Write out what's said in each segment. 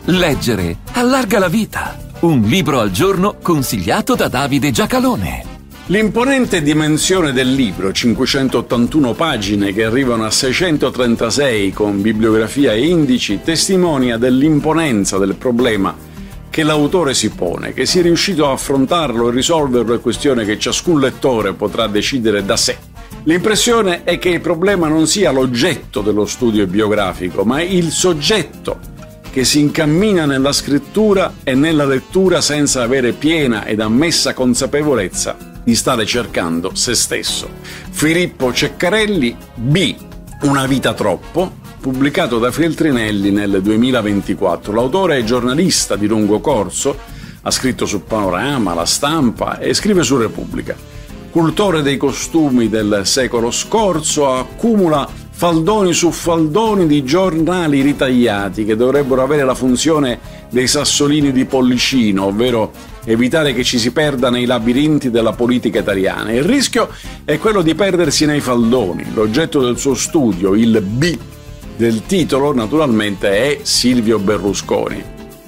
Leggere allarga la vita. Un libro al giorno consigliato da Davide Giacalone. L'imponente dimensione del libro, 581 pagine che arrivano a 636 con bibliografia e indici, testimonia dell'imponenza del problema che l'autore si pone, che sia riuscito a affrontarlo e risolverlo è questione che ciascun lettore potrà decidere da sé. L'impressione è che il problema non sia l'oggetto dello studio biografico, ma il soggetto che si incammina nella scrittura e nella lettura senza avere piena ed ammessa consapevolezza di stare cercando se stesso. Filippo Ceccarelli, B. Una vita troppo, pubblicato da Feltrinelli nel 2024. L'autore è giornalista di lungo corso, ha scritto su Panorama, La Stampa e scrive su Repubblica. Cultore dei costumi del secolo scorso, accumula faldoni su faldoni di giornali ritagliati che dovrebbero avere la funzione dei sassolini di Pollicino, ovvero evitare che ci si perda nei labirinti della politica italiana. Il rischio è quello di perdersi nei faldoni. L'oggetto del suo studio, il B del titolo, naturalmente è Silvio Berlusconi.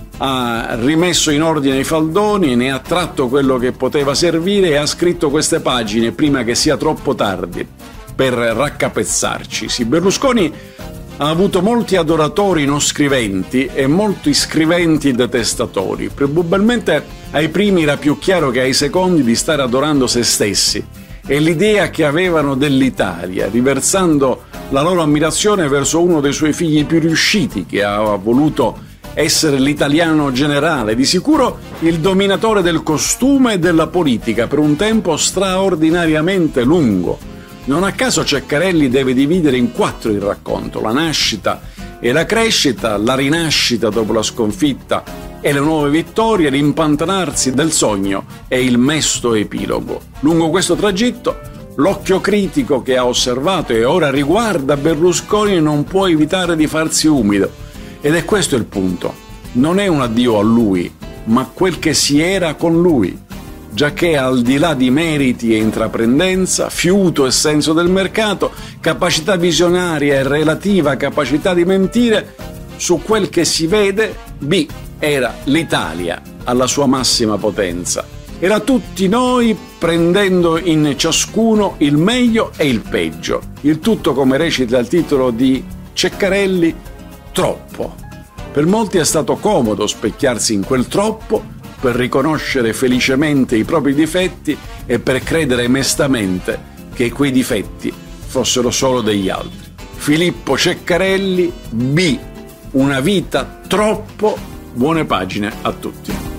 Ha rimesso in ordine i faldoni, ne ha tratto quello che poteva servire e ha scritto queste pagine prima che sia troppo tardi per raccapezzarci. Sì, Berlusconi ha avuto molti adoratori non scriventi e molti scriventi detestatori. Probabilmente ai primi era più chiaro che ai secondi di stare adorando se stessi e l'idea che avevano dell'Italia, riversando la loro ammirazione verso uno dei suoi figli più riusciti, che ha voluto essere l'italiano generale, di sicuro il dominatore del costume e della politica per un tempo straordinariamente lungo. Non a caso Ceccarelli deve dividere in 4 il racconto: la nascita e la crescita, la rinascita dopo la sconfitta e le nuove vittorie, l'impantanarsi del sogno e il mesto epilogo. Lungo questo tragitto, l'occhio critico che ha osservato e ora riguarda Berlusconi non può evitare di farsi umido. Ed è questo il punto. Non è un addio a lui, ma quel che si era con lui. Giacché al di là di meriti e intraprendenza, fiuto e senso del mercato, capacità visionaria e relativa capacità di mentire, su quel che si vede, B era l'Italia alla sua massima potenza. Era tutti noi prendendo in ciascuno il meglio e il peggio. Il tutto, come recita il titolo di Ceccarelli, troppo. Per molti è stato comodo specchiarsi in quel troppo per riconoscere felicemente i propri difetti e per credere mestamente che quei difetti fossero solo degli altri. Filippo Ceccarelli, B. Una vita troppo. Buone pagine a tutti.